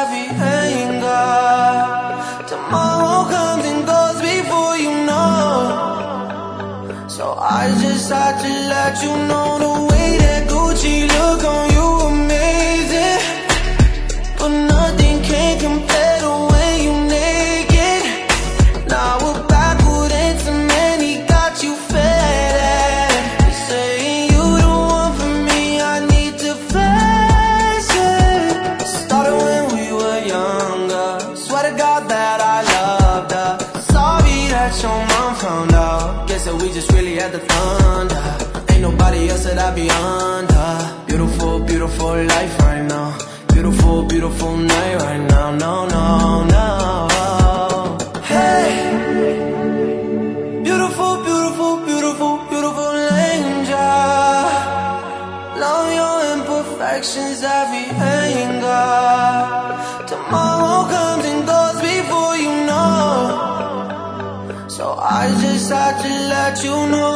venga. Tomorrow comes and goes before you know. So I just had to let you know the way that Gucci look on you amazing. But nothing can compare to when you naked. Now we're backward into many, got you fed. You're saying you the one for me, I need to face it. Started when we were younger, swear to God that I loved her. Sorry that your mom found out, guess that we just really had the thunder. Ain't nobody else that I be under. Beautiful, beautiful life right now. Beautiful, beautiful night right now. No, no, no. Hey, beautiful, beautiful, beautiful, beautiful angel. Love your imperfections, every anger. Tomorrow comes and goes before you know. So I just had to let you know.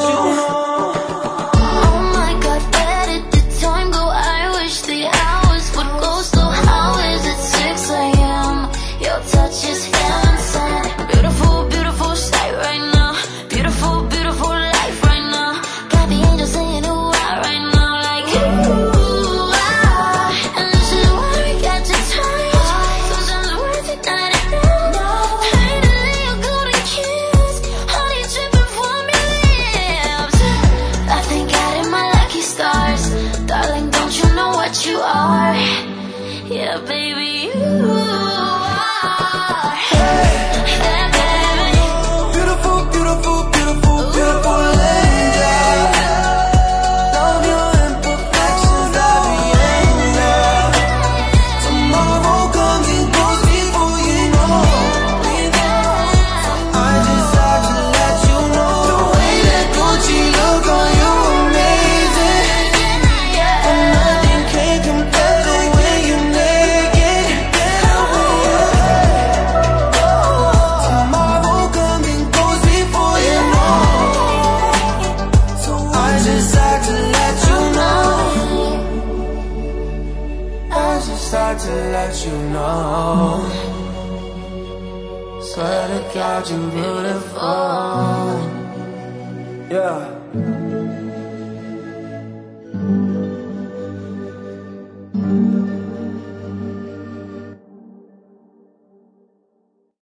You are, yeah, baby, you are. Yeah, baby. Beautiful, beautiful, beautiful, beautiful angel. Love your imperfections, every anger. Tomorrow comes and goes before you know. I just had to let you know the way that Gucci look on you amazing. Start to let you know. Swear to God, you're beautiful. Yeah.